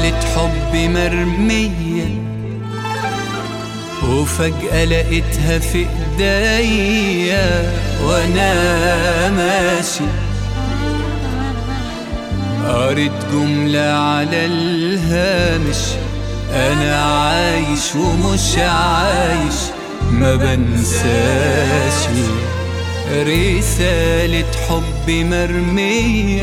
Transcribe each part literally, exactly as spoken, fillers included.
رسالة حب مرمية وفجأة لقيتها في ايديا وانا ماشي. قريت جملة على الهامش: انا عايش ومش عايش ما بنساش. رسالة حب مرمية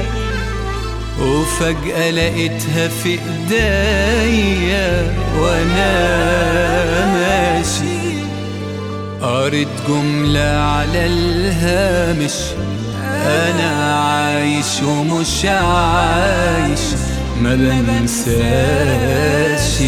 وفجأة لقيتها في ايديا وانا ماشي. قريت جملة على الهامش: انا عايش ومش عايش ما بنساش.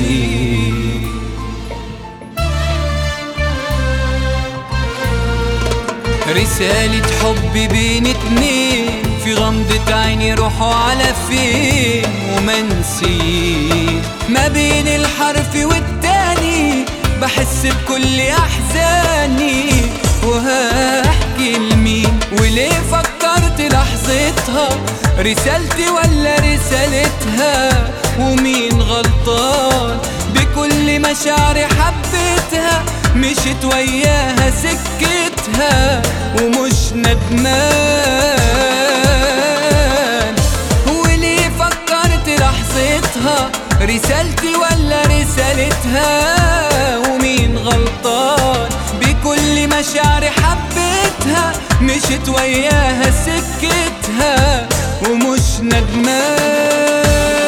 رسالة حب بين اتنين في غمضة عيني روحوا على فين ومنسي. ما بين الحرف والتاني بحس بكل احزاني، وهحكي لمين وليه فكرت لحظتها رسالتي ولا رسالتها، ومين غلطان بكل مشاعري حبيتها مشيت وياها سكتها ومش ندمان. وليه فكرت لحظتها رسالتي ولا رسالتها، ومين غلطان بكل مشاعري حبيتها مشيت وياها سكتها ومش ندمان.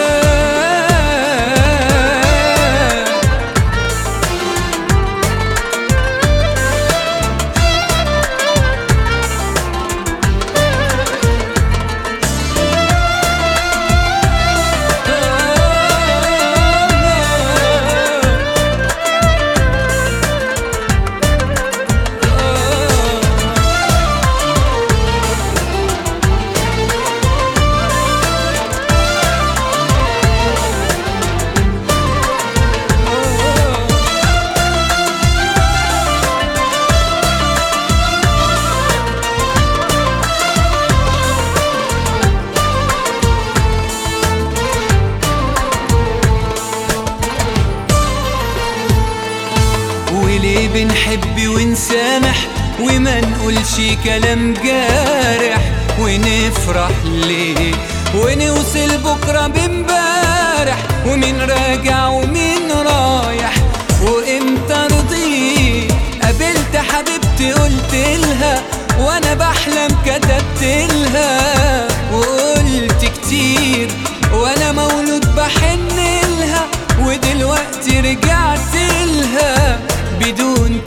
وليه بنحب ونسامح وما نقولش كلام جارح، ونفرح ليه ونوصل بكرة بمبارح، ومين راجع ومين رايح وامتى رضيت. قابلت حبيبتي قلت لها وانا بحلم كتبت لها، وقلت كتير وانا مولود بحن لها، ودلوقتي رجعت لها بدون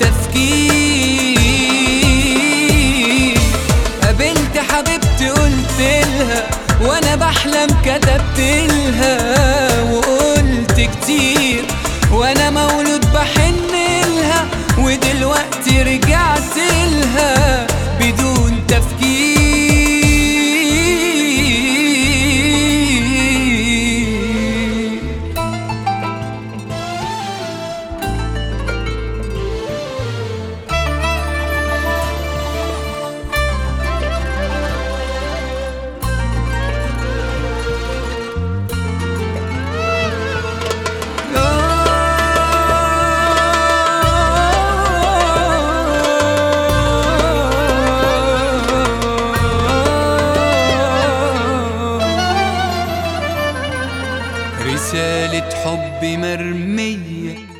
تفكير. قابلت حبيبتي قلت لها وانا بحلم كتبت لها، وقلت كتير وانا مولود بحن لها، ودلوقتي رجعت لها بدون تفكير. رسالة حب مرمية